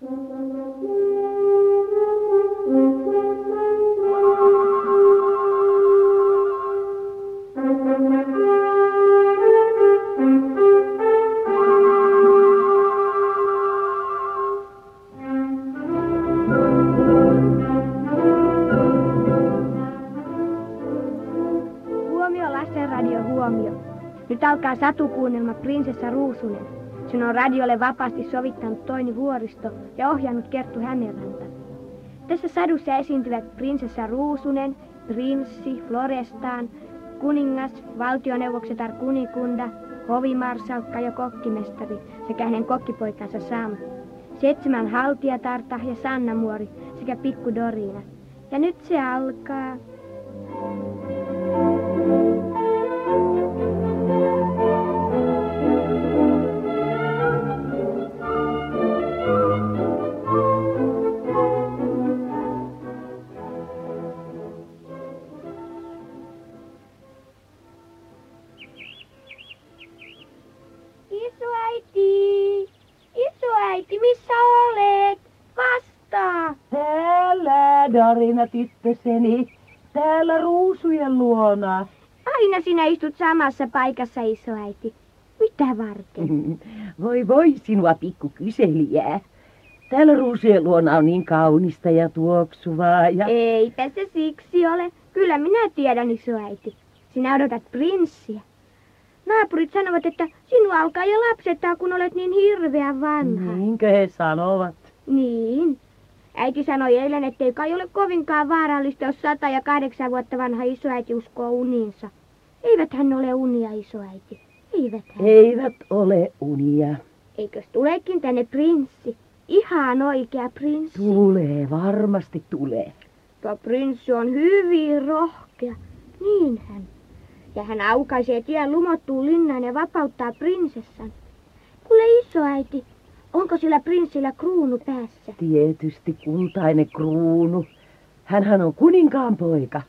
Nyt alkaa satukuunnelma Prinsessa Ruusunen. Sen on radiolle vapaasti sovittanut Toini Vuoristo ja ohjannut Kerttu Hämeenranta. Tässä sadussa esiintyvät prinsessa Ruusunen, prinssi, Florestaan, kuningas, valtioneuvoksetar Kunikunda, hovimarsalkka ja kokkimestari sekä hänen kokkipoikansa Sam, 7 haltijatarta ja Sanna Muori sekä pikku Dorina. Ja nyt se alkaa. Isoäiti, missä olet? Vastaa! Täällä, Dorina tyttöseni. Täällä ruusujen luona. Aina sinä istut samassa paikassa, isoäiti. Mitä varten? Voi sinua pikku kyselijää. Täällä ruusujen luona on niin kaunista ja tuoksuvaa ja... Eipä se siksi ole. Kyllä minä tiedän, isoäiti. Sinä odotat prinssiä. Naapurit sanovat, että sinua alkaa jo lapsettaa, kun olet niin hirveän vanha. Niinkö he sanovat? Niin. Äiti sanoi eilen, ettei kai ole kovinkaan vaarallista, jos 108 vuotta vanha isoäiti uskoo uniinsa. Eivät hän ole unia, isoäiti. Eivät ole unia. Eikös tuleekin tänne prinssi? Ihan oikea prinssi. Tulee, varmasti tulee. Tuo prinssi on hyvin rohkea. Niin hän. Ja hän aukaisee tien lumottuun linnaan ja vapauttaa prinsessan. Kuule isoäiti, onko sillä prinssillä kruunu päässä? Tietysti kultainen kruunu. Hänhän on kuninkaan poika.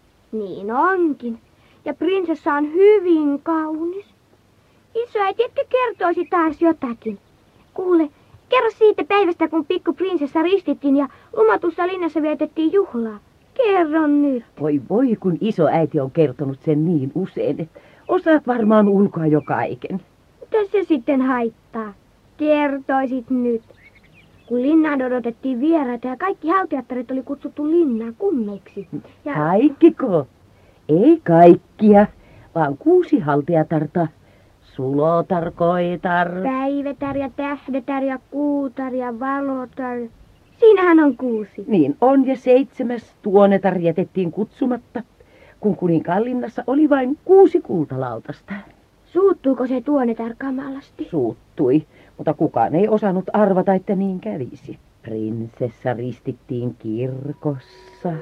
Niin onkin. Ja prinsessa on hyvin kaunis. Isoäiti, etkö kertoisi taas jotakin? Kuule, kerro siitä päivästä, kun pikku prinsessa ristittiin ja lumatussa linnassa vietettiin juhlaa. Kerro nyt. Voi, kun isoäiti on kertonut sen niin usein, että osaat varmaan ulkoa jo kaiken. Mitä se sitten haittaa? Kertoisit nyt. Kun linnaan odotettiin vieraita ja kaikki haltijattaret oli kutsuttu linnaan kunneiksi. Ja... Kaikkiko? Ei kaikkia, vaan 6 haltijatarta. Sulotar, koitar. Päivetär ja tähdetar ja kuutar ja valotar. Siinähän on 6. Niin on, ja 7. tuonetar jätettiin kutsumatta, kun kuninkaan linnassa oli vain 6 kultalautasta. Suuttuiko se tuonetar kamalasti? Suuttui, mutta kukaan ei osannut arvata, että niin kävisi. Prinsessa ristittiin kirkossa,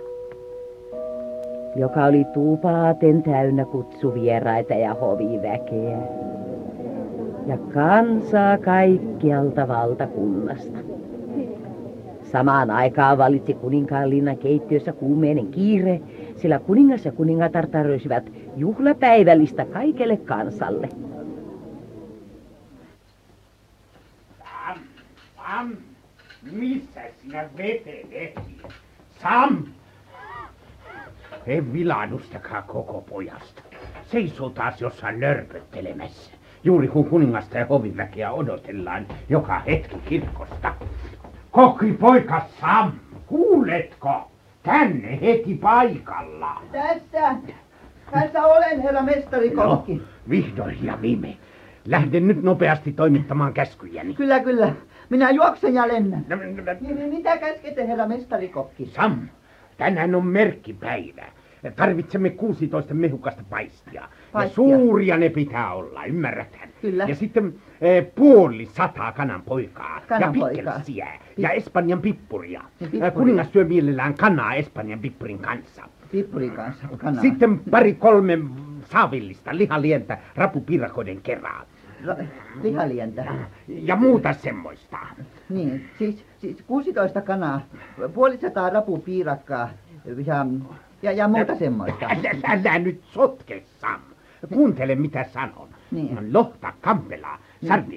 joka oli tupaaten täynnä kutsuvieraita ja hoviväkeä. Ja kansaa kaikkialta valtakunnasta. Samaan aikaan valitsi kuninkaan linnan keittiössä kuumeinen kiire, sillä kuningas ja kuningatar tarjosivat juhlapäivällistä kaikelle kansalle. Sam, missä sinä vetelet? Sam! En vilahdustakaan koko pojasta. Seisoo taas jossain lörpöttelemässä. Juuri kun kuningasta ja hoviväkeä odotellaan joka hetki kirkosta. Kokki poika Sam, kuuletko? Tänne heti paikalla. Tässä olen, herra mestari kokki. No, vihdoin ja viime. Lähden nyt nopeasti toimittamaan käskyjäni. Kyllä. Minä juoksen ja lennän. Mitä käskette, herra mestari kokki? Sam, tänään on merkkipäivä. Tarvitsemme 16 mehukasta paistia. Ja suuria ne pitää olla, ymmärräthän? Kyllä. Ja sitten 50 kananpoikaa. Ja pikkelsiä. Ja Espanjan pippuria. Kuningas syö mielellään kanaa Espanjan pippurin kanssa. Pippurin kanssa, kanaa. Sitten 2-3 saavillista lihalientä rapupiirakoiden kerran. Lihalientä? Ja muuta semmoista. Niin, siis 16 kanaa, 500 rapupiirakkaa ja muuta semmoista. Älä nyt sotke, Sam. Kuuntele mitä sanon. Niin. Lohta, kampelaa, sardineja,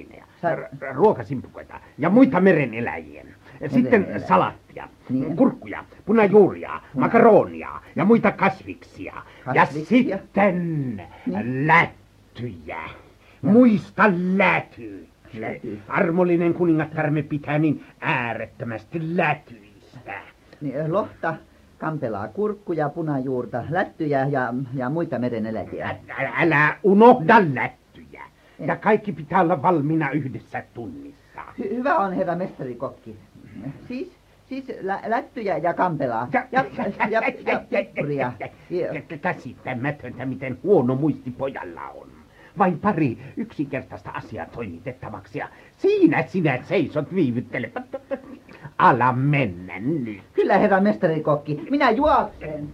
ruokasimpukoita ja muita mereneläjiä. Sitten salattia, Niin. kurkkuja, punajuuria, makaronia ja muita kasviksia. Ja Kasviksia? sitten lättyjä. Muista läty. Läty. Armollinen kuningattaremme pitää niin äärettömästi lätyistä. Niin, lohta, kampelaa, kurkkuja, punajuurta, lättyjä ja muita mereneläjiä. Älä unohda lättyjä. Ja kaikki pitää olla valmiina yhdessä tunnissa. Hyvä on, herra mestarikokki. Siis lättyjä ja kampelaa. Ja pippuria. Käsittämätöntä, miten huono muisti pojalla on. Vain pari yksinkertaista asiaa toimitettavaksi ja siinä sinä seisot viivyttelepä. Ala mennä nyt. Kyllä, herra mestarikokki. Minä juoksen.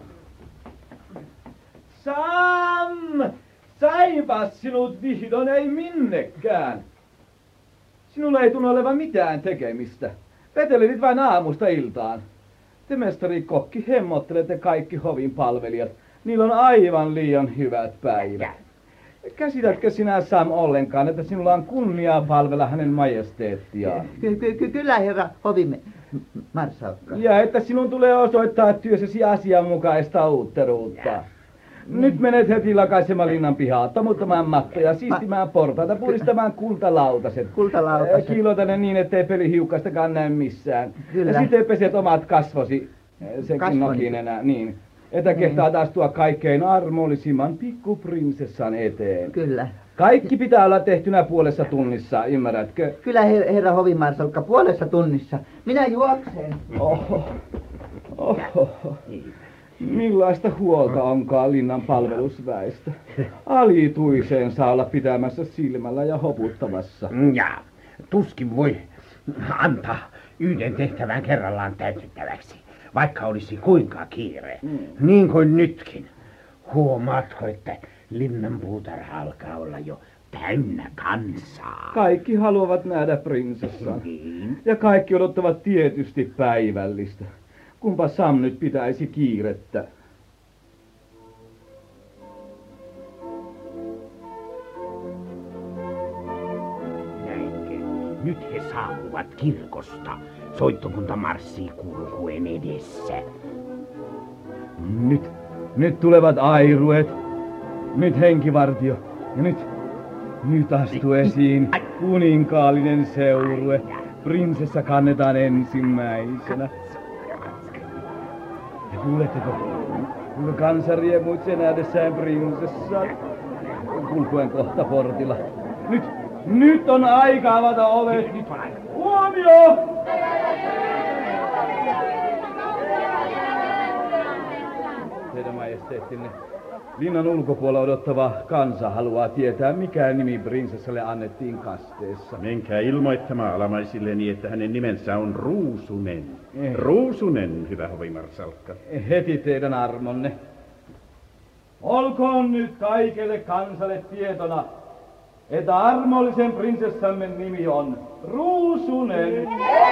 Sam! Saipas sinut vihdoin ei minnekään. Sinulla ei tunnu olevan mitään tekemistä. Vetelit vain aamusta iltaan. Te, mestari kokki, hemmottelette kaikki hovin palvelijat. Niillä on aivan liian hyvät päivät. Käsitätkö sinä, Sam, ollenkaan, että sinulla on kunniaa palvella hänen majesteettiaan? Kyllä, herra hovimme marsalkka. Ja että sinun tulee osoittaa työssäsi asianmukaista uutteruutta. Nyt menet heti lakaisemaan linnan pihaa, tomuttamaan mattoja, siistimään portaita, pudistamaan kultalautaset. Kultalautaset. Kiilota ne niin, ettei pelihiukkastakaan näy missään. Kyllä. Ja sitten peset omat kasvosi, sekin Kasvoni. nokin enää, niin. Että kehtaat astua kaikkein armollisimman pikkuprinsessan eteen. Kyllä. Kaikki pitää olla tehtynä puolessa tunnissa, ymmärrätkö? Kyllä, herra hovimarsalkka, puolessa tunnissa. Minä juoksen. Oho. Oho. Millaista huolta onkaan linnan palvelusväestä? Alituiseen saa olla pitämässä silmällä ja hoputtamassa. Ja tuskin voi antaa yhden tehtävän kerrallaan täytettäväksi, vaikka olisi kuinka kiire. Niin kuin nytkin. Huomaatko, että linnan puutarha alkaa olla jo täynnä kansaa. Kaikki haluavat nähdä prinsessan. Niin. Ja kaikki odottavat tietysti päivällistä. Kumpa Sam nyt pitäisi kiirettä. Näinkö? Nyt he saapuvat kirkosta. Soittokunta marssii kulkuen edessä. Nyt tulevat airuet. Nyt henkivartio. Ja nyt astuu esiin kuninkaallinen seurue. Prinsessa kannetaan ensimmäisenä. Ja kuuletteko, kuinka kansa riemuitsee nähdessään prinsessan kulkuen kohta portilla. Nyt on aika avata ovet. Nyt on aika. Huomio! Teidän majesteettinne, linnan ulkopuolella odottava kansa haluaa tietää, mikä nimi prinsessalle annettiin kasteessa. Menkää ilmoittamaan alamaisilleni, että hänen nimensä on Ruusunen. Ei. Ruusunen, hyvä hovimarsalkka. Heti teidän armonne. Olkoon nyt kaikelle kansalle tietona, että armollisen prinsessamme nimi on Ruusunen.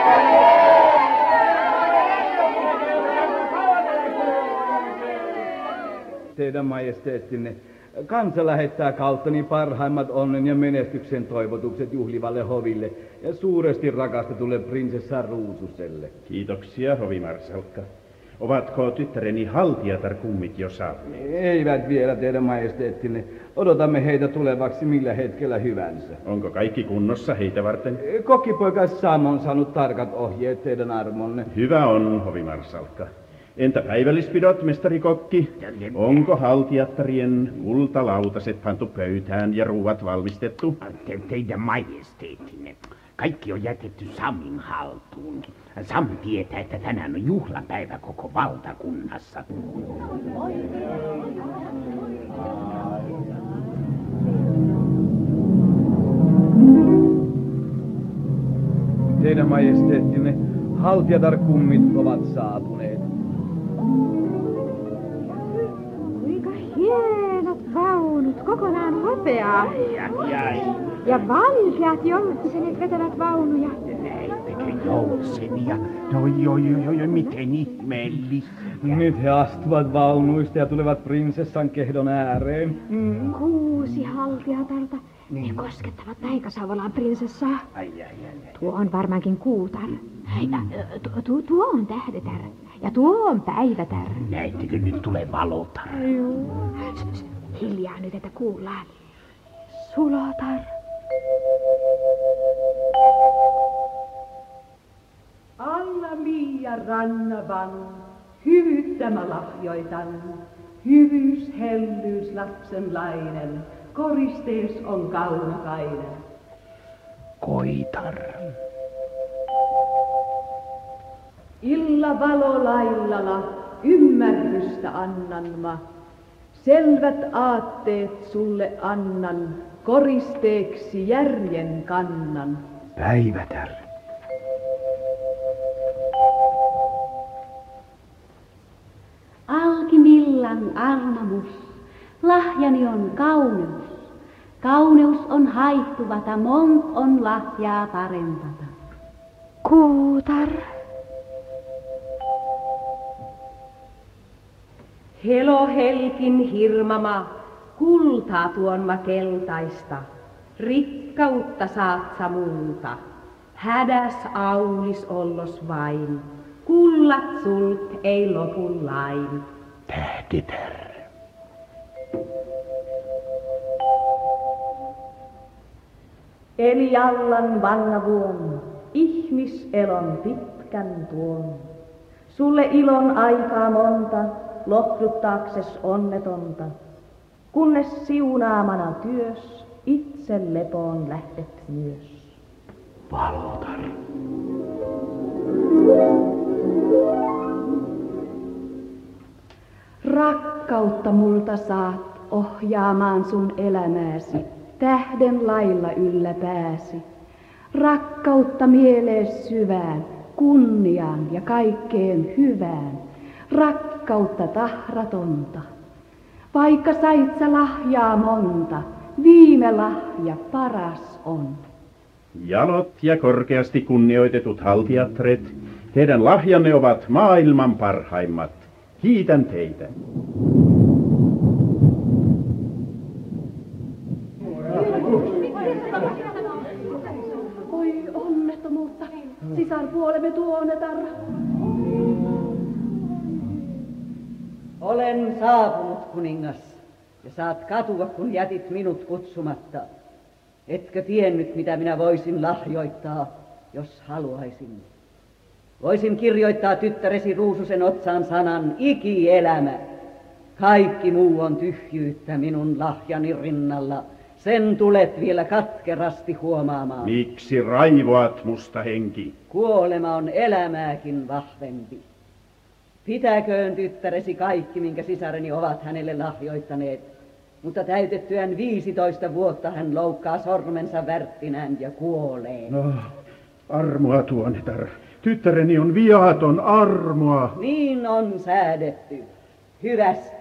Teidän majesteettinne, kansa lähettää kauttani parhaimmat onnen ja menestyksen toivotukset juhlivalle hoville ja suuresti rakastetulle prinsessa Ruususelle. Kiitoksia, hovimarsalkka. Ovatko tyttäreni haltijatarkummit jo saapuneet? Eivät vielä, teidän majesteettinne. Odotamme heitä tulevaksi millä hetkellä hyvänsä. Onko kaikki kunnossa heitä varten? Kokkipoika Sam on saanut tarkat ohjeet teidän armonne. Hyvä on, hovimarsalkka. Entä päivällispidot, mestari kokki? Onko haltijattarien kultalautaset pantu pöytään ja ruuat valmistettu? Teidän majesteettinne. Kaikki on jätetty Samin haltuun. Sam tietää, että tänään on juhlapäivä koko valtakunnassa. Teidän majesteettinne, haltijatarkummit ovat saapuneet. Kuinka hienot vaunut, kokonaan hopeaa. Ja valkeat joutsenet vetävät vaunuja. Näittekö joutsenia? Joo, miten ihmeellistä. Nyt he astuvat vaunuista ja tulevat prinsessan kehdon ääreen. 6 haltijatarta Ne koskettavat taikasauvalaan prinsessaa. Ai. Tuo on varmaankin kuutar. Ja tuo on tähdetär. Ja tuo on päivätär. Näittekö nyt tulee valotar? Hiljaa nyt, että kuullaan. Sulotar. Alla Mia rannavan, hyvyyttä mä lahjoitan. Hyvyys, hellyys, lapsenlainen, koristees on kaunokainen. Koitar. Illa valolaillalla ymmärrystä annan mä. Selvät aatteet sulle annan, koristeeksi järjen kannan. Päivätär. Alkimillan armamus, lahjani on kauneus. Kauneus on haihtuvata, mont on lahjaa parempata. Kuutar. Helo helkin hirmama, kultaa tuon mä keltaista. Rikkautta saat sä multa, hädäs aulis ollos vain. Kullat sult ei lopu lain. Tähditär. Eliallan vanna vuon, ihmiselon pitkän tuon. Sulle ilon aikaa monta, lohduttaakses onnetonta. Kunnes siunaamana työs, itse lepoon lähdet myös. Valotar. Rakkautta multa saat ohjaamaan sun elämääsi, tähden lailla yllä pääsi. Rakkautta mielees syvään, kunniaan ja kaikkeen hyvään. Rakkautta tahratonta. Vaikka sait sä lahjaa monta, viime lahja paras on. Jalot ja korkeasti kunnioitetut haltijatret, teidän lahjanne ovat maailman parhaimmat. Kiitän teitä. Oi onnettomuutta, sisarpuolemme tuonetar. Olen saapunut, kuningas, ja saat katua, kun jätit minut kutsumatta. Etkö tiennyt, mitä minä voisin lahjoittaa, jos haluaisin? Voisin kirjoittaa tyttäresi Ruususen otsaan sanan ikielämä. Kaikki muu on tyhjyyttä minun lahjani rinnalla. Sen tulet vielä katkerasti huomaamaan. Miksi raivoat, musta henki? Kuolema on elämääkin vahvempi. Pitäköön tyttäresi kaikki, minkä sisareni ovat hänelle lahjoittaneet. Mutta täytettyään 15 vuotta hän loukkaa sormensa värttinään ja kuolee. No, armoa tuonetar. Tyttäreni on viaton, armoa. Niin on säädetty. Hyvästi.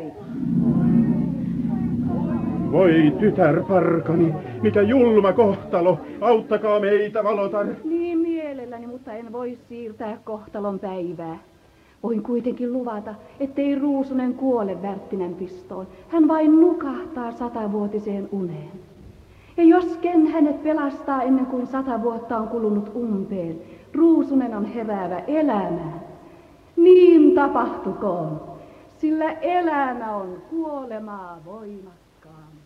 Voi tytärparkani, mikä julma kohtalo. Auttakaa meitä, valotar. Niin mielelläni, mutta en voi siirtää kohtalon päivää. Voin kuitenkin luvata, ettei Ruusunen kuole Värttinän pistoon. Hän vain nukahtaa 100-vuotiseen uneen. Ja jos ken hänet pelastaa ennen kuin 100 vuotta on kulunut umpeen, Ruusunen on heräävä elämään. Niin tapahtukoon, sillä elämä on kuolemaa voimakkaampi.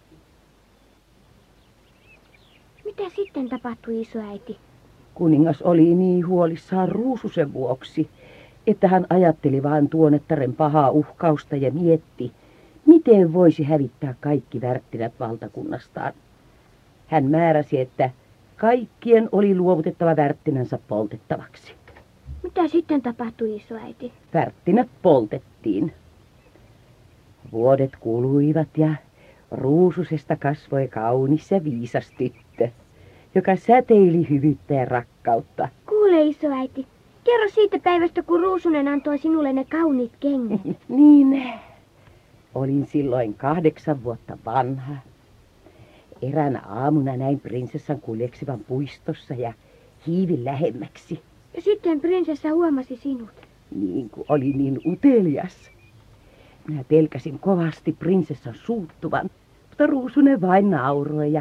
Mitä sitten tapahtui, isoäiti? Kuningas oli niin huolissaan Ruususen vuoksi, että hän ajatteli vain tuonettaren pahaa uhkausta ja mietti, miten voisi hävittää kaikki Värttinät valtakunnastaan. Hän määräsi, että kaikkien oli luovutettava Värttinänsä poltettavaksi. Mitä sitten tapahtui, isoäiti? Värttinät poltettiin. Vuodet kuluivat ja Ruususesta kasvoi kaunis ja viisas tyttö, joka säteili hyvyyttä ja rakkautta. Kuule, isoäiti, kerro siitä päivästä, kun Ruusunen antoi sinulle ne kauniit kengät. Niin, olin silloin 8 vuotta vanha. Eräänä aamuna näin prinsessan kuljeksivan puistossa ja hiivin lähemmäksi. Ja sitten prinsessa huomasi sinut. Niin kuin oli niin utelias. Minä pelkäsin kovasti prinsessan suuttuvan, mutta Ruusunen vain nauroi ja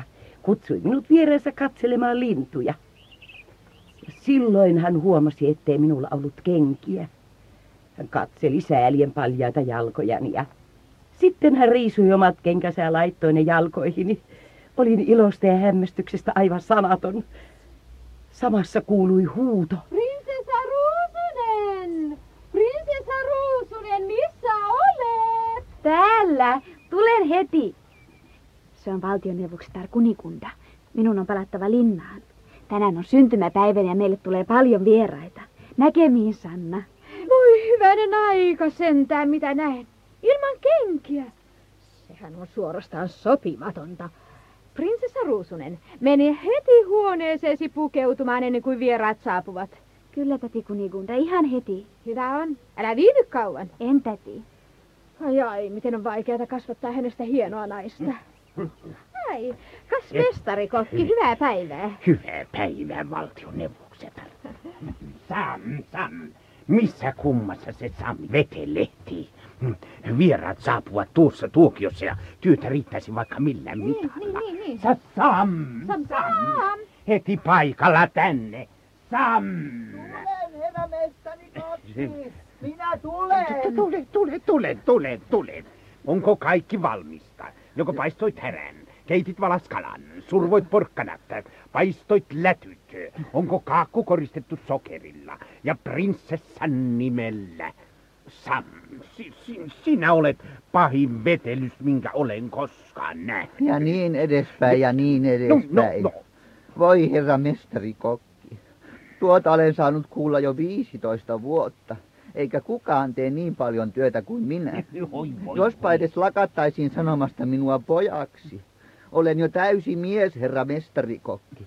kutsui minut vierensä katselemaan lintuja. Ja silloin hän huomasi, ettei minulla ollut kenkiä. Hän katseli säälien paljaita jalkojani ja sitten hän riisui omat kenkänsä ja laittoi ne jalkoihini. Olin ilosta ja hämmästyksestä aivan sanaton. Samassa kuului huuto. Prinsessa Ruusunen! Prinsessa Ruusunen, missä olet? Täällä! Tulen heti! Se on valtioneuvoksetar kunikunta. Minun on palattava linnaan. Tänään on syntymäpäivä ja meille tulee paljon vieraita. Näkemiin, Sanna. Voi hyvänen aika sentään, mitä näen. Ilman kenkiä. Sehän on suorastaan sopimatonta. Prinsessa Ruusunen, mene heti huoneeseesi pukeutumaan ennen kuin vieraat saapuvat. Kyllä, täti kunikunta, ihan heti. Hyvä on. Älä viihdy kauan. En, täti. Ai, miten on vaikeata kasvattaa hänestä hienoa naista. Ai, kas mestarikokki, hyvää päivää. Hyvää päivää, valtioneuvoksetar. Sam, missä kummassa se Sam vetelehtii? Vieraat saapuvat tuossa tuokiossa ja työtä riittäisi vaikka millään mitalla. Niin. Sam. Heti paikalla tänne. Sam! Tulen, herra mestari Kokki. Minä tulen. Onko kaikki valmista? Joko paistoit härän, keitit valaskalan, survoit porkkanat, paistoit lätyt. Onko kaakku koristettu sokerilla ja prinsessan nimellä? Sam, sinä olet pahin vetelys, minkä olen koskaan nähnyt. Ja niin edespäin. No. Voi herra mestari Kokki. Tuota olen saanut kuulla jo 15 vuotta. Eikä kukaan tee niin paljon työtä kuin minä. Jospa edes lakattaisiin sanomasta minua pojaksi. Olen jo täysi mies, herra mestarikokki.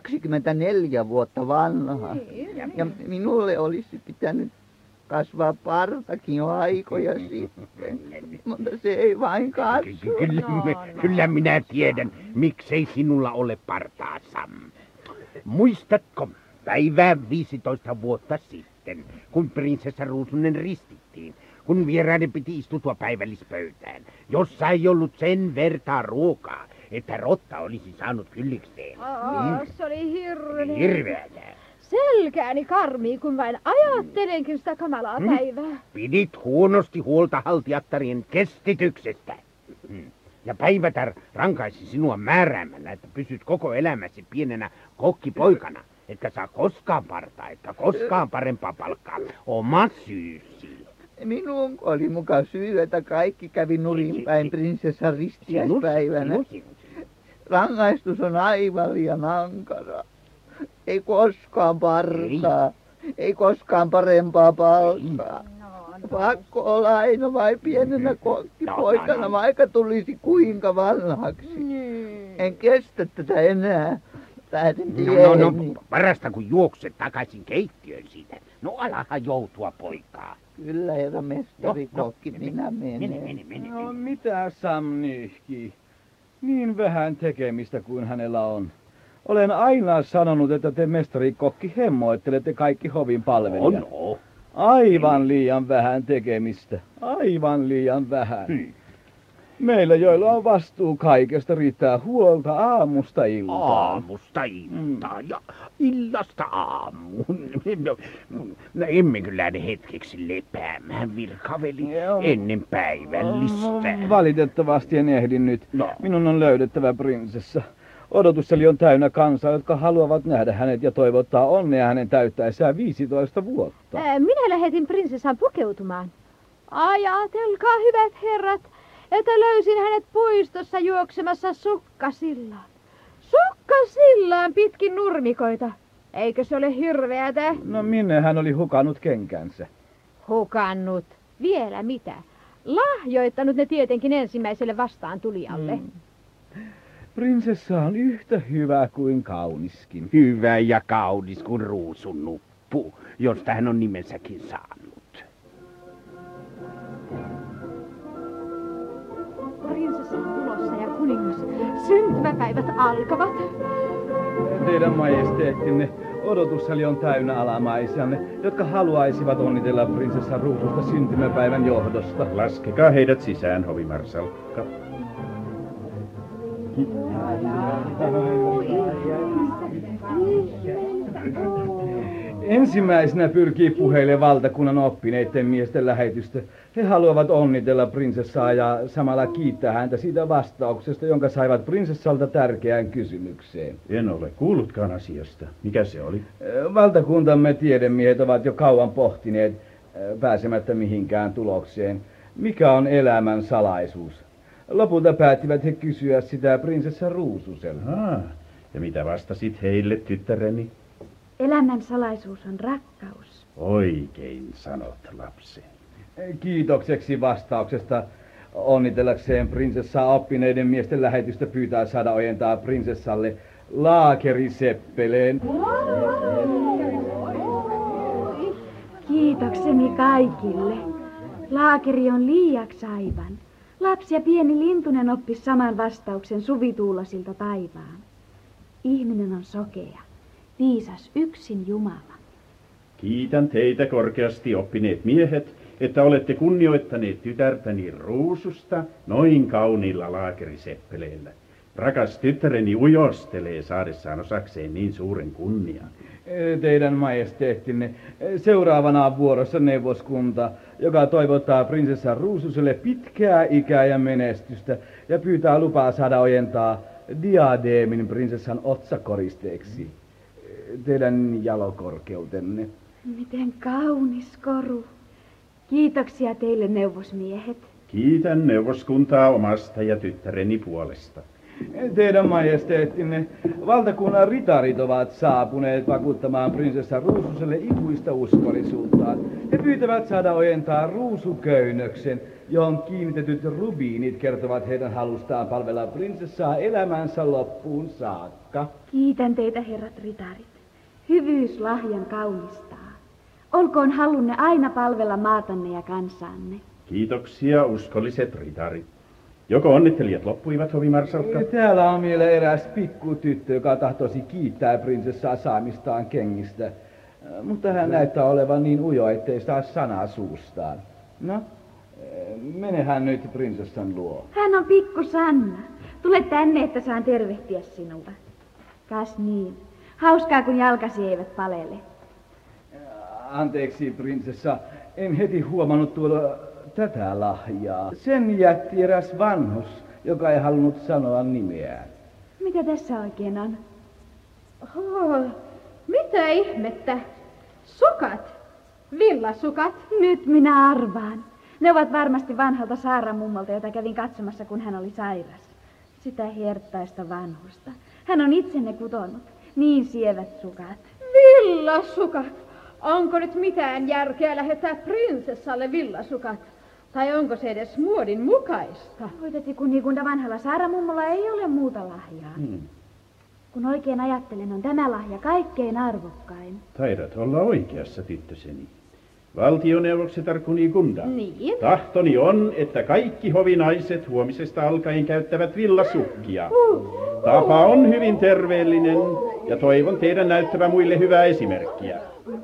24 vuotta vanha. Ja minulle olisi pitänyt kasvaa partakin jo aikoja sitten. Mutta se ei vain kasva. Kyllä minä tiedän, miksei sinulla ole partaa, Sam. Muistatko päivää 15 vuotta sitten, kun prinsessa Ruusunen ristittiin, kun vieraiden piti istutua päivällispöytään, jossa ei ollut sen vertaa ruokaa, että rotta olisi saanut kyllikseen. Se oli hirveätä. Selkääni karmii, kun vain ajattelenkin sitä kamalaa päivää. Pidit huonosti huolta haltijattarien kestityksestä. Ja Päivätär rankaisi sinua määräämällä, että pysyt koko elämäsi pienenä kokkipoikana, etkä saa koskaan partaa, etkä koskaan parempaa palkkaa. Oma syysi. Minun oli muka syy, että kaikki kävi nurinpäin prinsessan ristiäispäivänä. Rangaistus on aivan liian ankara. Ei koskaan partaa, ei koskaan parempaa palkkaa. Pakko olla aina vain pienenä kokkipoikana, vaikka tulisi kuinka vanhaksi. En kestä tätä enää. Päätin tieheni. Parasta kun juokset takaisin keittiöön siitä. No alahan joutua poikaa. Kyllä, herra mestari kokki, minä menen. Mene. No mitä Sam nihkii? Niin vähän tekemistä kuin hänellä on. Olen aina sanonut, että te mestari kokki hemmoittelette kaikki hovin palvelijat. No. Aivan liian vähän tekemistä. Aivan liian vähän. Meillä, joilla on vastuu kaikesta, riittää huolta aamusta iltaan. Aamusta iltaan ja illasta aamuun. No emme kyllä lähde hetkeksi lepäämään, virkaveli, ennen päivällistä. Valitettavasti en ehdi nyt. No. Minun on löydettävä prinsessa. Odotussali on täynnä kansaa, jotka haluavat nähdä hänet ja toivottaa onnea hänen täyttäessään 15 vuotta. Minä lähetin prinsessan pukeutumaan. Ajatelkaa, hyvät herrat, että löysin hänet puistossa juoksemassa sukkasillaan. Sukkasillaan pitkin nurmikoita. Eikö se ole hirveätä? No minne hän oli hukannut kenkänsä? Hukannut? Vielä mitä? Lahjoittanut ne tietenkin ensimmäiselle vastaan tulijalle. Prinsessa on yhtä hyvä kuin kauniskin. Hyvä ja kaunis kuin ruusun nuppu, josta hän on nimensäkin saanut. Prinsessa on tulossa ja kuningas. Syntymäpäivät alkavat. Teidän majesteettinne, odotussali on täynnä alamaisanne, jotka haluaisivat onnitella prinsessa Ruususta syntymäpäivän johdosta. Laskekaa heidät sisään, hovimarsalkka. Ensimmäisenä pyrkii puheille valtakunnan oppineiden miesten lähetystä. He haluavat onnitella prinsessaa ja samalla kiittää häntä siitä vastauksesta, jonka saivat prinsessalta tärkeään kysymykseen. En ole kuullutkaan asiasta. Mikä se oli? Valtakuntamme tiedemiehet ovat jo kauan pohtineet, pääsemättä mihinkään tulokseen, mikä on elämän salaisuus. Lopulta päättivät he kysyä sitä prinsessa Ruususelta. Ja mitä vastasit heille, tyttäreni? Elämän salaisuus on rakkaus. Oikein sanot, lapsi. Kiitokseksi vastauksesta onnitellakseen prinsessaa oppineiden miesten lähetystä pyytää saada ojentaa prinsessalle laakeriseppeleen. Kiitokseni kaikille. Laakeri on liiaksi aivan. Lapsi ja pieni lintunen oppi saman vastauksen suvituulasilta taivaan. Ihminen on sokea, viisas yksin Jumala. Kiitän teitä korkeasti oppineet miehet, että olette kunnioittaneet tytärtäni Ruususta noin kauniilla laakeriseppeleillä. Rakas tyttäreni ujostelee saadessaan osakseen niin suuren kunnian. Teidän majesteettinne, seuraavana on vuorossa neuvoskunta, joka toivottaa prinsessa Ruususelle pitkää ikää ja menestystä ja pyytää lupaa saada ojentaa diadeemin prinsessan otsakoristeeksi. Teidän jalokorkeutenne. Miten kaunis koru. Kiitoksia teille, neuvosmiehet. Kiitän neuvoskuntaa omasta ja tyttäreni puolesta. Teidän majesteettinne, valtakunnan ritarit ovat saapuneet vakuuttamaan prinsessa Ruususelle ikuista uskollisuuttaan. He pyytävät saada ojentaa ruusuköynnöksen, johon kiinnitetyt rubiinit kertovat heidän halustaan palvella prinsessaa elämänsä loppuun saakka. Kiitän teitä, herrat ritarit. Hyvyys lahjan kaunistaa. Olkoon halunne aina palvella maatanne ja kansaanne. Kiitoksia, uskolliset ritarit. Joko onnittelijat loppuivat, hovimarsalkka? Täällä on vielä eräs pikkutyttö, joka tahtoisi kiittää prinsessaa saamistaan kengistä. Mutta hän näyttää olevan niin ujo, ettei saa sanaa suustaan. No, menehän nyt prinsessan luo. Hän on pikku Sanna. Tule tänne, että saan tervehtiä sinua. Kas niin. Hauskaa, kun jalkasi eivät palele. Anteeksi, prinsessa. En heti huomannut tuolla tätä lahjaa. Sen jätti eräs vanhus, joka ei halunnut sanoa nimeään. Mitä tässä oikein on? Mitä ihmettä? Sukat? Villasukat? Nyt minä arvaan. Ne ovat varmasti vanhalta Saaran mummolta, jota kävin katsomassa, kun hän oli sairas. Sitä herttaista vanhusta. Hän on itsenne kutonut. Niin sievät sukat. Villasukat? Onko nyt mitään järkeä lähettää prinsessalle villasukat? Tai onko se edes muodin mukaista? Voiteti kunikunta, vanhalla Saaramummolla ei ole muuta lahjaa. Kun oikein ajattelen, on tämä lahja kaikkein arvokkain. Taidat olla oikeassa, tyttöseni. Valtioneuvoksetar kunikunta. Niin. Tahtoni on, että kaikki hovinaiset huomisesta alkaen käyttävät villasukkia. Tapa on hyvin terveellinen ja toivon teidän näyttävän muille hyvää esimerkkiä.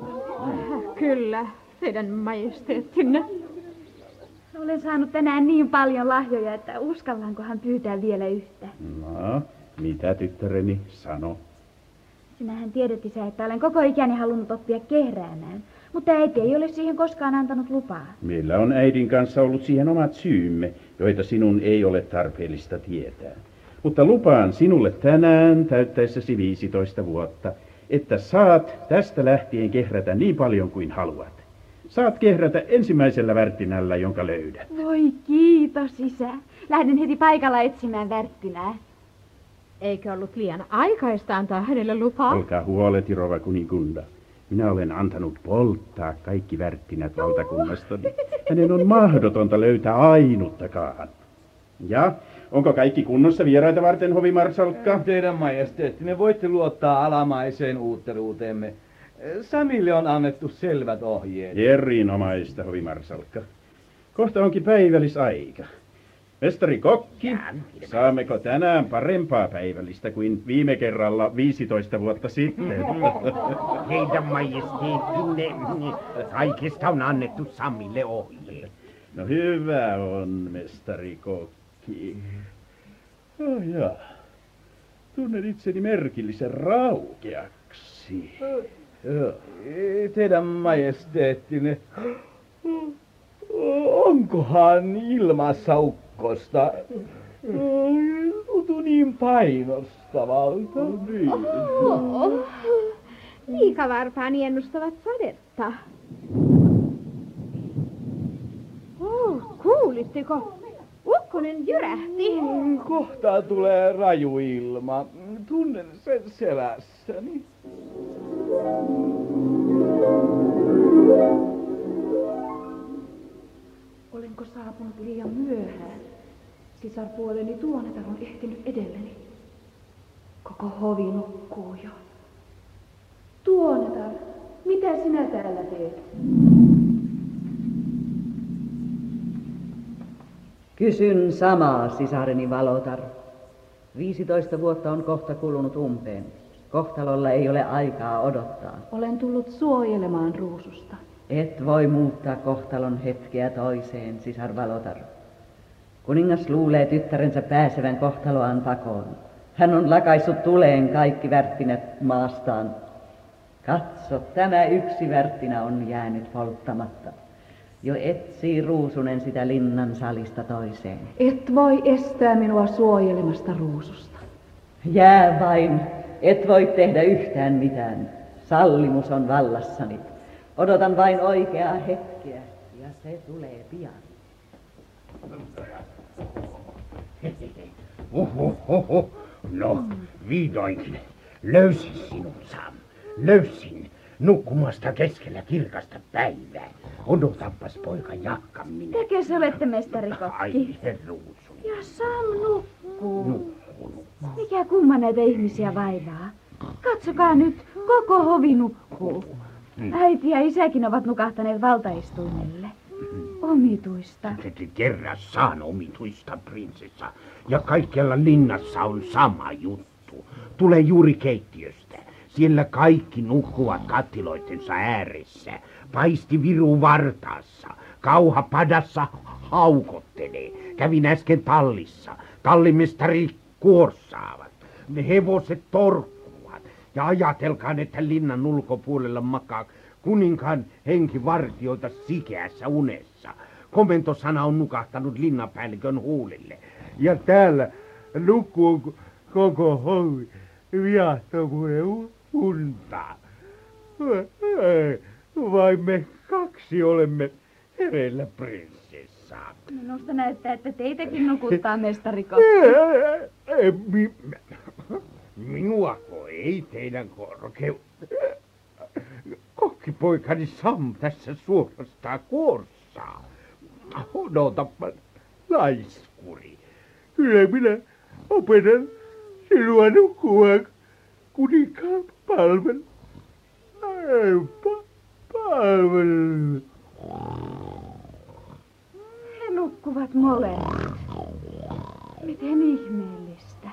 Kyllä, teidän majesteettinne. Olen saanut tänään niin paljon lahjoja, että uskallankohan pyytää vielä yhtä. No, mitä tyttäreni sano? Sinähän tiedät, isä, että olen koko ikäni halunnut oppia kehräämään, mutta äiti ei ole siihen koskaan antanut lupaa. Meillä on äidin kanssa ollut siihen omat syymme, joita sinun ei ole tarpeellista tietää. Mutta lupaan sinulle tänään täyttäessäsi 15 vuotta, että saat tästä lähtien kehrätä niin paljon kuin haluat. Saat kehrätä ensimmäisellä värttinällä, jonka löydät. Voi kiitos, isä. Lähden heti paikalla etsimään värttinää. Eikö ollut liian aikaista antaa hänelle lupaa? Olkaa huoleti, rouva kunikunta. Minä olen antanut polttaa kaikki värttinät valtakunnastani. Hänen on mahdotonta löytää ainuttakaan. Ja onko kaikki kunnossa vieraita varten, hovimarsalkka? Teidän majesteettinne voitte luottaa alamaiseen uutteruuteemme. Samille on annettu selvät ohjeet. Erinomaista, hovimarsalkka. Kohta onkin päivällisaika. Mestari Kokki, saammeko tänään parempaa päivällistä kuin viime kerralla 15 vuotta sitten? Teidän majesteettinne, kaikesta on annettu Samille ohjeet. No hyvä on, mestari Kokki. Oh, Tunnen itseni merkillisen raukeaksi. Teidän majesteettinen, onkohan ilmassa ukkosta? Tuntuu niin painostavalta. Liikavarpaani ennustavat sadetta. Kuulitteko? Ukkonen jyrähti. Kohta tulee raju ilma. Tunnen sen selässäni. Olenko saapunut liian myöhään? Sisarpuoleni Tuonetar on ehtinyt edelleni. Koko hovi nukkuu jo. Tuonetar, mitä sinä täällä teet? Kysyn samaa, sisareni Valotar. 15 vuotta on kohta kulunut umpeen. Kohtalolla ei ole aikaa odottaa. Olen tullut suojelemaan Ruususta. Et voi muuttaa kohtalon hetkeä toiseen, sisar Valotar. Kuningas luulee tyttärensä pääsevän kohtaloaan pakoon. Hän on lakaissut tuleen kaikki värttinät maastaan. Katso, tämä yksi värttinä on jäänyt polttamatta. Jo etsii Ruusunen sitä linnan salista toiseen. Et voi estää minua suojelemasta Ruususta. Jää vain, et voi tehdä yhtään mitään. Sallimus on vallassani. Odotan vain oikeaa hetkeä, ja se tulee pian. No, vihdoinkin. Löysin sinun, Sam. Löysin. Nukkumasta keskellä kirkasta päivää. Odotapas, poika, jakka minä. Tekes olette, mestari Kokki? Ai, Ruusu. Ja Sam nukkuu. Nukkuu. Mikä kumma näitä ihmisiä vaivaa? Katsokaa nyt, koko hovi nukkuu. Äiti ja isäkin ovat nukahtaneet valtaistuimelle. Omituista. Kerrassaan omituista, prinsessa. Ja kaikkialla linnassa on sama juttu. Tulee juuri keittiöstä. Siellä kaikki nukkuvat kattiloittensa ääressä. Paisti viru vartaassa. Kauha padassa haukottelee. Kävin äsken tallissa. Tallimestari kuorsaavat. Ne hevoset torkkuvat. Ja ajatelkaa, että linnan ulkopuolella makaa kuninkaan henkivartioita sikeässä unessa. Komentosana on nukahtanut linnanpäällikön huulille. Ja täällä nukkuu koko hovi viattomuuden unta. Vai me kaksi olemme hereillä, prinsessa? Minusta näyttää, että teitäkin nukuttaa, mestari Kokki. Minuako ei teidän korkeu... Kokkipoikani Sam tässä suorastaan kuorsaa. Odotapa, laiskuri. Kyllä minä opetan sinua nukkumaan kuninkaan palvelu. Palvelu. He nukkuvat molemmat. Miten ihmeellistä.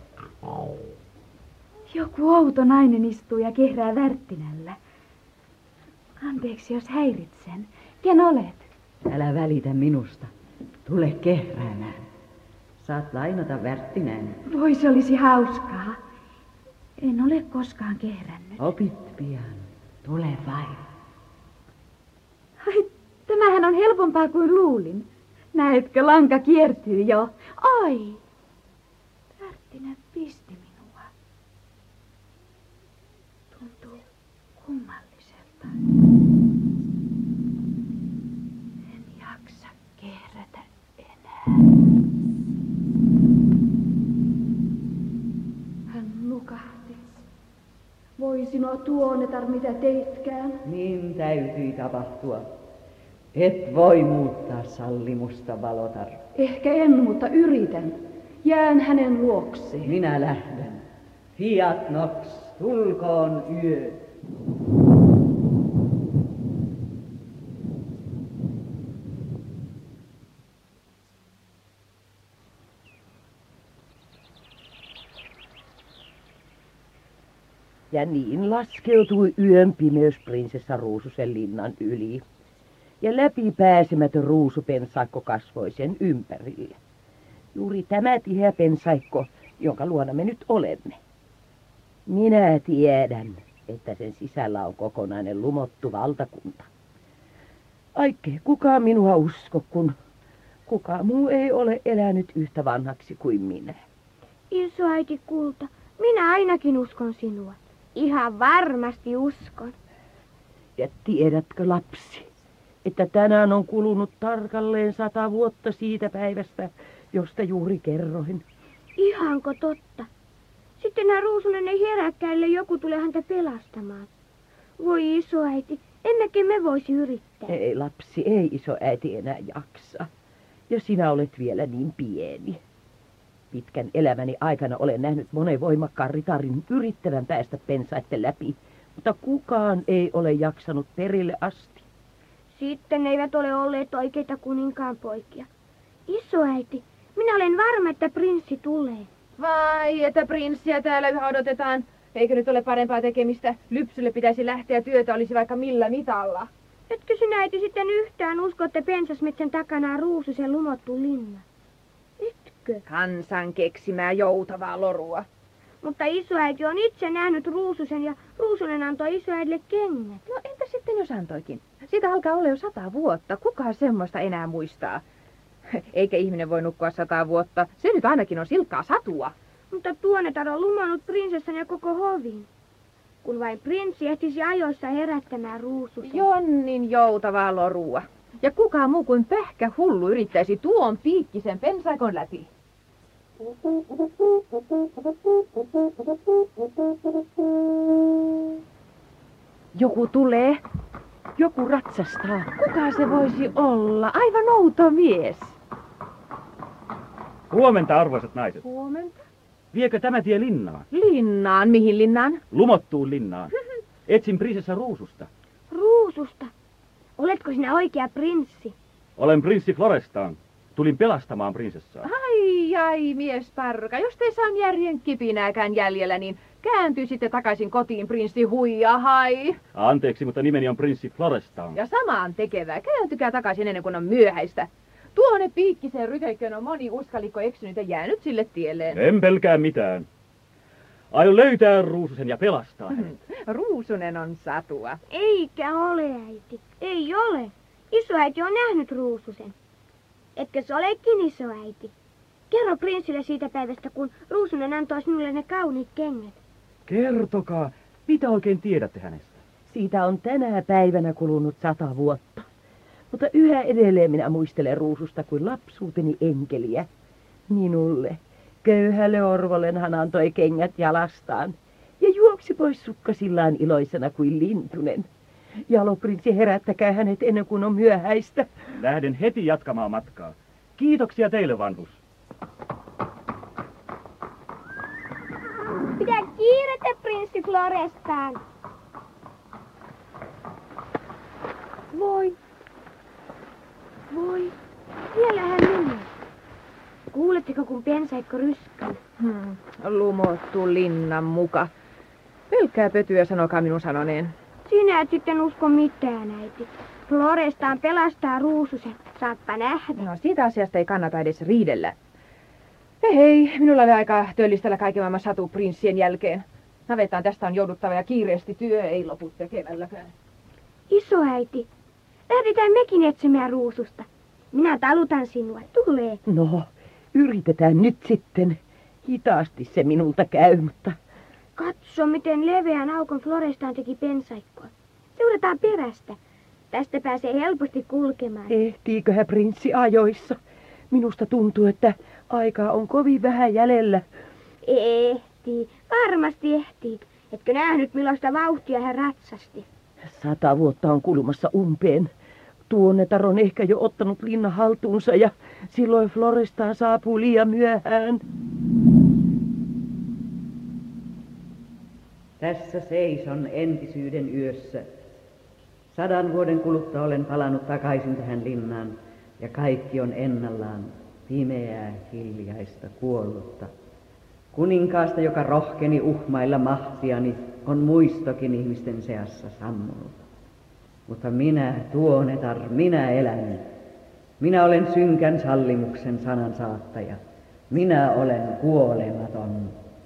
Joku outo nainen istuu ja kehrää värttinällä. Anteeksi, jos häiritsen. Ken olet? Älä välitä minusta. Tule kehräämään. Saat lainata värttinään. Voi, se olisi hauskaa. En ole koskaan kehrännyt. Opit pian. Tule vain. Ai, tämähän on helpompaa kuin luulin. Näetkö, lanka kiertyy jo. Ai! Värttinä pisti minua. Tuntuu kummalliselta. En jaksa kehrätä enää. Hän nukahti. Voi sinua Tuonetar, mitä teitkään. Niin täytyi tapahtua. Et voi muuttaa sallimusta, Valotar. Ehkä en, mutta yritän. Jään hänen luokseen. Minä lähden. Fiat nox, tulkoon yö. Ja niin laskeutui yön pimeys prinsessa Ruususen linnan yli. Ja läpipääsemätön ruusupensaikko kasvoi sen ympärille. Juuri tämä tiheä pensaikko jonka luona me nyt olemme. Minä tiedän, että sen sisällä on kokonainen lumottu valtakunta. Aikkei kukaan minua usko, kun kukaan muu ei ole elänyt yhtä vanhaksi kuin minä. Isoäiti Kulta, minä ainakin uskon sinua. Ihan varmasti uskon. Ja tiedätkö, lapsi, että tänään on kulunut tarkalleen 100 vuotta siitä päivästä, josta juuri kerroin. Ihanko totta? Sittenhän Ruusunen ei herääkään, ellei joku tule häntä pelastamaan. Voi isoäiti, emmekö me voisi yrittää? Ei lapsi, ei isoäiti enää jaksa. Ja sinä olet vielä niin pieni. Pitkän elämäni aikana olen nähnyt monen voimakkaan ritarin yrittävän päästä pensaitten läpi, mutta kukaan ei ole jaksanut perille asti. Sitten eivät ole olleet oikeita kuninkaan poikia. Isoäiti, minä olen varma, että prinssi tulee. Vai, että prinssiä täällä yhä odotetaan. Eikö nyt ole parempaa tekemistä? Lypsylle pitäisi lähteä, työtä olisi vaikka millä mitalla. Etkö sinä äiti sitten yhtään usko, että pensasmetsän takana on Ruususen lumottu linna? Etkö? Kansan keksimää joutavaa lorua. Mutta isoäiti on itse nähnyt Ruususen ja Ruusunen antoi isoäidille kengät. No entä sitten jos antoikin? Siitä alkaa olla jo 100 vuotta. Kuka semmoista enää muistaa? Eikä ihminen voi nukkua 100 vuotta. Se nyt ainakin on silkkaa satua. Mutta tuonetar on lumannut prinsessan ja koko hovin. Kun vain prinssi ehtisi ajoissa herättämään Ruususen. Jonnin joutavaa lorua. Ja kukaan muu kuin pähkä hullu yrittäisi tuon piikkisen pensaikon läpi. Joku tulee. Joku ratsastaa. Kuka se voisi olla? Aivan outo mies. Huomenta, arvoisat naiset. Huomenta. Viekö tämä tie linnaan? Linnaan? Mihin linnaan? Lumottuun linnaan. Etsin prinsessa Ruususta. Ruususta? Oletko sinä oikea prinssi? Olen prinssi Florestaan. Tulin pelastamaan prinsessaa. Ai, mies parka. Jos te saa järjen kipinääkään jäljellä, niin kääntyy sitten takaisin kotiin, prinssi huijahai. Anteeksi, mutta nimeni on prinssi Florestaan. Ja samaan tekevää. Kääntykää takaisin ennen kuin on myöhäistä. Tuonne piikkiseen ryteikköön on moni uskalikko eksynyt ja jäänyt sille tielleen. En pelkää mitään. Aion löytää Ruususen ja pelastaa hänet. Ruusunen on satua. Eikä ole, äiti. Ei ole. Isoäiti on nähnyt Ruususen. Etkö se olekin isoäiti? Kerro prinssille siitä päivästä, kun Ruusunen antoi sinulle ne kauniit kengät. Kertokaa, mitä oikein tiedätte hänestä? Siitä on tänä päivänä kulunut 100 vuotta. Mutta yhä edelleen minä muistelen Ruususta kuin lapsuuteni enkeliä. Minulle, köyhälle orvolle, hän antoi kengät jalastaan ja juoksi pois sukkasillaan iloisena kuin lintunen. Jaloprinssi, herättäkää hänet ennen kuin on myöhäistä. Lähden heti jatkamaan matkaa. Kiitoksia teille, vanhus. Pidä kiirettä, prinssi Florestaan. Voi, vielä hän menee. Kuuletteko, kun pensaikko ryskäy? Lumottu linnan muka. Pelkkää pötyä, sanokaa minun sanoneen. Sinä et sitten usko mitään, äiti. Florestaan pelastaa Ruususen. Saatpa nähdä. No, siitä asiasta ei kannata edes riidellä. Hei, minulla oli aika töllistellä kaiken maailman satuprinssien jälkeen. Navettaan tästä on jouduttava ja kiireesti työ ei lopu tekevälläkään. Isoäiti, lähdetään mekin etsimään Ruususta. Minä talutan sinua. Tulee. No, yritetään nyt sitten. Hitaasti se minulta käy, mutta... Katso, miten leveän aukon Florestaan teki pensaikkoon. Seurataan perästä. Tästä pääsee helposti kulkemaan. Ehtiiköhän prinssi ajoissa? Minusta tuntuu, että aikaa on kovin vähän jäljellä. Ehtii. Varmasti ehtii. Etkö nähnyt, millaista vauhtia hän ratsasti? 100 vuotta on kulumassa umpeen. Tuonetar on ehkä jo ottanut linnan haltuunsa ja silloin Florestaan saapuu liian myöhään. Tässä seison entisyyden yössä. 100 vuoden kuluttua olen palannut takaisin tähän linnaan ja kaikki on ennallaan, pimeää, hiljaista, kuollutta. Kuninkaasta, joka rohkeni uhmailla mahtiani, on muistokin ihmisten seassa sammunut. Mutta minä, tuonetar, minä elän. Minä olen synkän sallimuksen sanan saattaja. Minä olen kuolematon.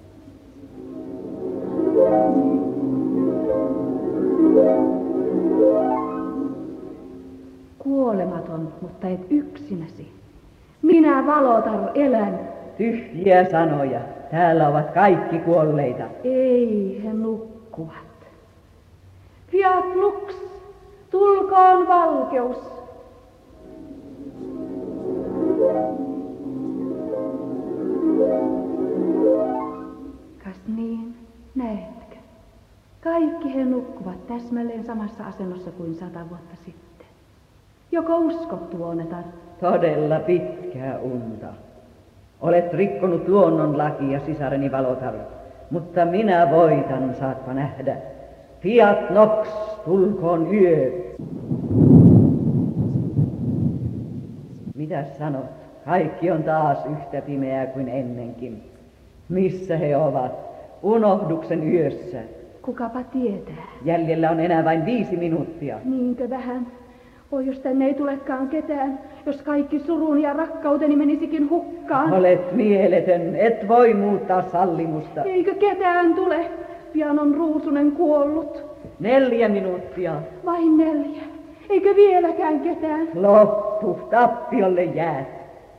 Kuolematon, mutta et yksinäsi. Minä Valotar elän. Tyhjiä sanoja. Täällä ovat kaikki kuolleita. Ei, he nukkuvat. Fiat lux, tulkoon valkeus. Kas niin, näetkö? Kaikki he nukkuvat täsmälleen samassa asennossa kuin 100 vuotta sitten. Joko uskot, Tuonetar? Todella pitkää unta. Olet rikkonut luonnonlakia, sisareni Valotar, mutta minä voitan, saatpa nähdä. Fiat nox, tulkoon yö. Mitäs sanot? Kaikki on taas yhtä pimeää kuin ennenkin. Missä he ovat? Unohduksen yössä. Kukapa tietää. Jäljellä on enää vain 5 minuuttia. Niinkö vähän? Oi, jos tänne ei tulekaan ketään, jos kaikki surun ja rakkauteni menisikin hukkaan. Olet mieletön, et voi muuttaa sallimusta. Eikö ketään tule? Pian on Ruusunen kuollut. 4 minuuttia. Vain 4. Eikö vieläkään ketään? Loppu, tappiolle jäät.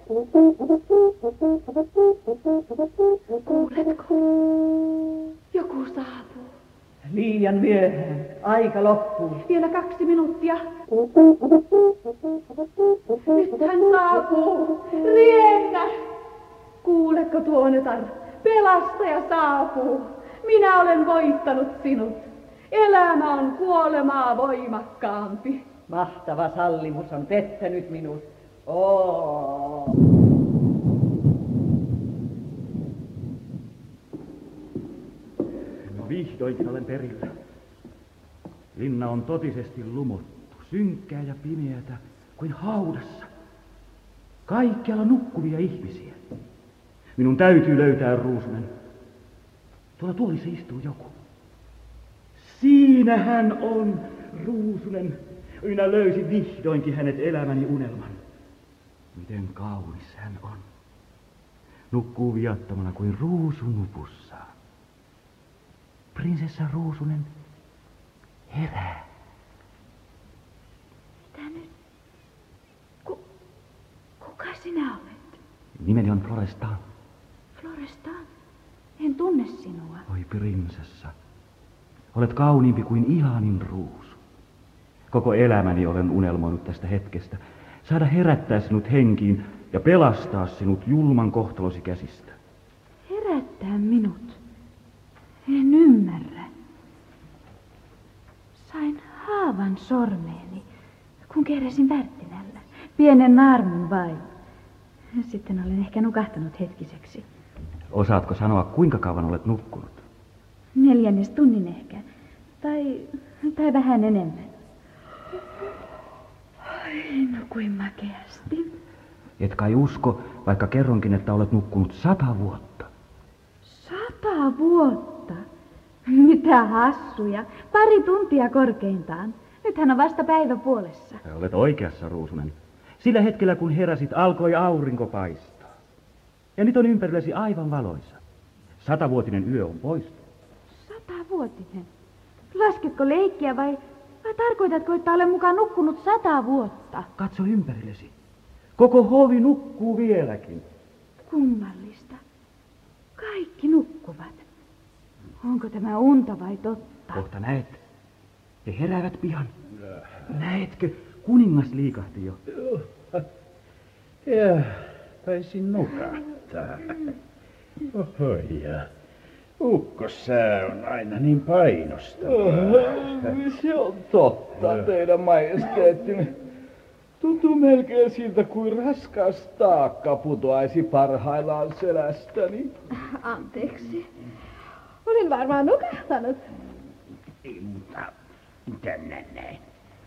Kuuletko? Joku saapuu. Liian myöhään. Aika loppuu. Vielä 2 minuuttia. Nyt hän saapuu. Riennä! Kuuletko, Tuonetar? Pelastaja saapuu. Minä olen voittanut sinut. Elämä on kuolemaa voimakkaampi. Mahtava sallimus on pettänyt minut. No vihdoinkin olen perillä. Linna on totisesti lumottu, synkkää ja pimeätä kuin haudassa. Kaikkialla nukkuvia ihmisiä. Minun täytyy löytää Ruusunen. Tuolla tuolissa istuu joku. Siinä hän on, Ruusunen. Minä löysin vihdoinkin hänet elämäni unelman. Miten kaunis hän on. Nukkuu viattomana kuin ruusu nupussaan. Prinsessa Ruusunen, herää. Mitä nyt? Kuka sinä olet? Nimeni on Florestan. Florestan? En tunne sinua. Oi prinsessa, olet kauniimpi kuin ihanin ruusu. Koko elämäni olen unelmoinut tästä hetkestä. Saada herättää sinut henkiin ja pelastaa sinut julman kohtalosi käsistä. Herättää minut? En ymmärrä. Sain haavan sormeeni, kun keräsin Värttinällä. Pienen naarmun vain. Sitten olen ehkä nukahtanut hetkiseksi. Osaatko sanoa, kuinka kauan olet nukkunut? 4 tunnin ehkä. Tai vähän enemmän. Ai, nukuin makeasti. Et kai usko, vaikka kerronkin, että olet nukkunut 100 vuotta. 100 vuotta? Mitä hassuja. 2 tuntia korkeintaan. Nythän on vasta päiväpuolessa. Olet oikeassa, Ruusunen. Sillä hetkellä, kun heräsit, alkoi aurinko paistaa. Ja nyt on ympärilläsi aivan valoisa. 100-vuotinen yö on poistunut. 100-vuotinen? Lasketko leikkiä vai tarkoitatko, että olen mukaan nukkunut 100 vuotta? Katso ympärillesi. Koko hovi nukkuu vieläkin. Kummallista. Kaikki nukkuvat. Onko tämä unta vai totta? Kohta näet. He heräävät pian. Näetkö? Kuningas liikahti jo. Ja taisin nukahtaa. Ohoi ja ukkossää on aina niin painostava. Se on totta, teidän majesteettinne. Tuntuu melkein siltä, kuin raskas taakka putoaisi parhaillaan selästäni. Anteeksi. Olin varmaan nukahtanut. Mutta tänne näin.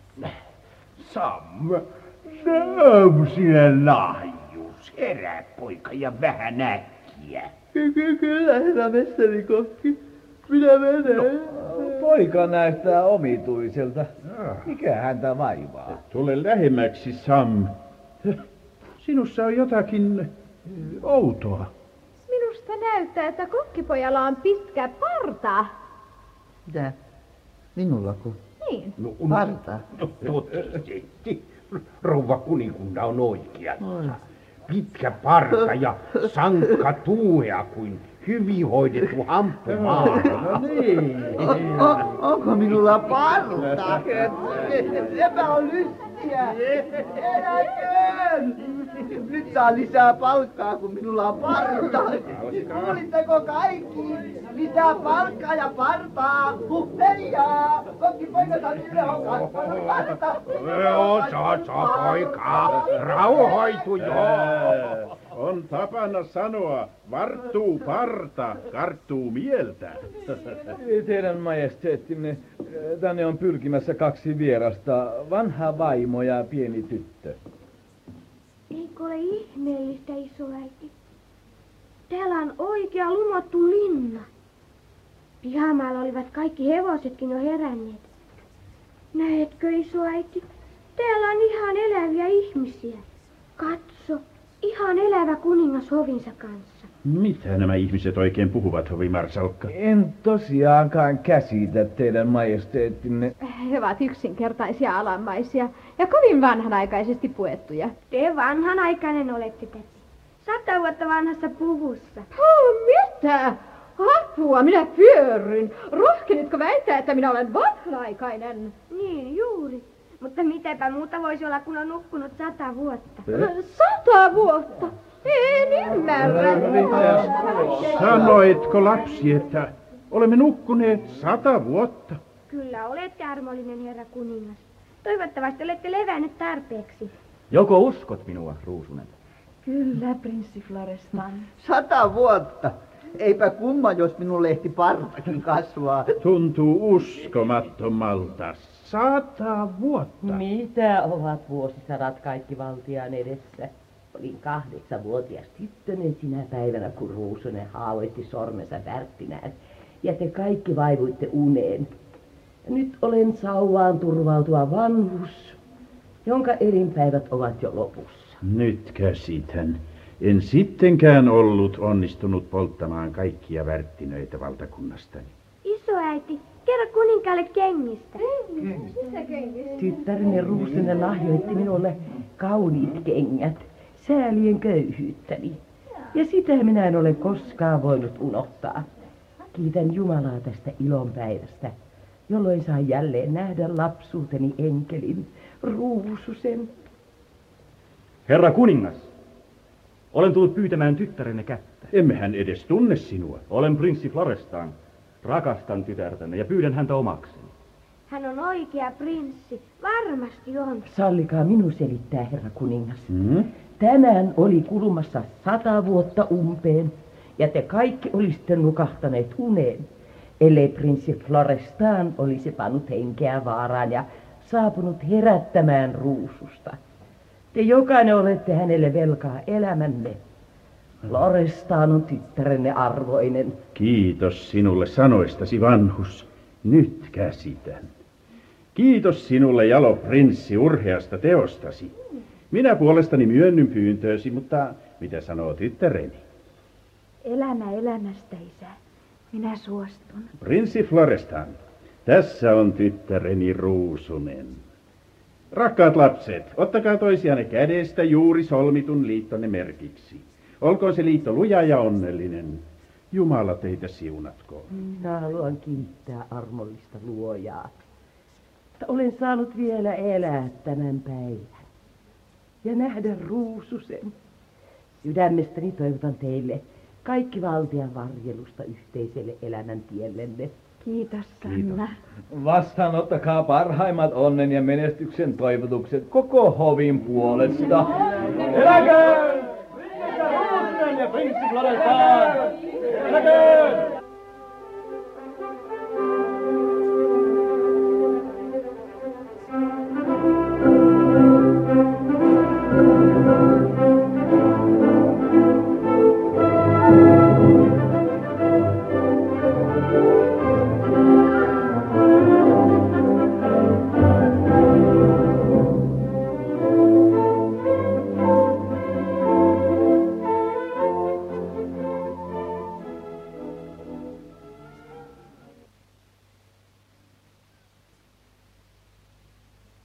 Sam, sinä lahjuus. Herää poika ja vähän äkkiä. Kyllä, herra mestari kokki. Minä menen. Poika näyttää omituiselta. Mikä häntä vaivaa? Tule lähemmäksi, Sam. Sinussa on jotakin Outoa. Minusta näyttää, että kokkipojalla on pitkä parta. Mitä? Minullako? Niin. Parta? Totisesti. Rouva kuninkunta on oikeassa. Pitkä parta ja sankka tuuhea kuin hyvin hoidettu hamppumaa. No niin. Onko minulla parta? Sepä on lystiä. Eläköön! Nyt saa lisää palkkaa, kun minulla on parta. Kuulitteko kaikki? Lisää palkkaa ja partaa. Heijaa! Kokkipoikat on ylehon kasvanut parta. Poika, rauhoitu joo. On tapana sanoa, varttuu parta, karttuu mieltä. Teidän majesteettinne, tänne on pyrkimässä 2 vierasta, vanha vaimo ja pieni tyttö. Eikö ole ihmeellistä, isoäiti? Täällä on oikea lumottu linna. Pihamaalla olivat kaikki hevosetkin jo heränneet. Näetkö, isoäiti? Täällä on ihan eläviä ihmisiä. Katso, ihan elävä kuningas hovinsa kanssa. Mitä nämä ihmiset oikein puhuvat, hovimarsalkka? En tosiaankaan käsitä teidän majesteettinne. He ovat yksinkertaisia alammaisia ja kovin vanhanaikaisesti puettuja. Te vanhanaikainen olette, täti. 100 vuotta vanhassa puvussa. Mitä? Apua, minä pyörryn. Rohkenitko väittää, että minä olen vanhanaikainen? Niin, juuri. Mutta mitäpä muuta voisi olla, kun on nukkunut 100 vuotta. 100 vuotta? En ymmärrä. Sanoitko lapsi, että olemme nukkuneet 100 vuotta? Kyllä olette, armollinen herra kuningas. Toivottavasti olette levännyt tarpeeksi. Joko uskot minua, Ruusunen? Kyllä, prinssi Florestan. 100 vuotta. Eipä kumma, jos minun lehti partakin kasvaa. Tuntuu uskomattomalta. 100 vuotta. Mitä ovat vuosisadat kaikki valtiaan edessä? Olin 8-vuotias tyttönen sinä päivänä, kun Ruusunen haavoitti sormensa Värttinään. Ja te kaikki vaivuitte uneen. Ja nyt olen sauvaan turvautua vanhus, jonka elinpäivät ovat jo lopussa. Nyt käsitän. En sittenkään ollut onnistunut polttamaan kaikkia värttinöitä valtakunnastani. Isoäiti, kerro kuninkaalle kengistä. Tyttäreni Ruusunen lahjoitti minulle kauniit kengät, säälien köyhyyttäni. Ja sitä minä en ole koskaan voinut unohtaa. Kiitän Jumalaa tästä ilonpäivästä, jolloin saan jälleen nähdä lapsuuteni enkelin, Ruususen. Herra kuningas, olen tullut pyytämään tyttärenne kättä. Emmehän edes tunne sinua. Olen prinssi Florestan. Rakastan tytärtänne ja pyydän häntä omakseni. Hän on oikea prinssi. Varmasti on. Sallikaa minun selittää, herra kuningas. Tänään oli kulumassa 100 vuotta umpeen, ja te kaikki olisitte nukahtaneet uneen, ellei prinssi Florestan olisi pannut henkeä vaaraan ja saapunut herättämään Ruususta. Te jokainen olette hänelle velkaa elämänne. Florestan on tyttärenne arvoinen. Kiitos sinulle sanoistasi, vanhus. Nyt käsitän. Kiitos sinulle, jalo prinssi, urheasta teostasi. Minä puolestani myönnyn pyyntöösi, mutta mitä sanoo tyttäreni? Elämä elämästä, isä. Minä suostun. Prinssi Florestan, tässä on tyttäreni Ruusunen. Rakkaat lapset, ottakaa toisianne kädestä juuri solmitun liittonne merkiksi. Olkoon se liitto luja ja onnellinen. Jumala teitä siunatkoon. Minä haluan kiittää armollista luojaa, että olen saanut vielä elää tämän päivän ja nähdä Ruususen. Sydämestäni toivotan teille kaikki valtian varjelusta yhteiselle elämäntiellenne. Kiitos, Sanna. Vastaanottakaa parhaimmat onnen ja menestyksen toivotukset koko hovin puolesta. Eläköön! Ruusunen ja prinssi Florestan! Eläköön!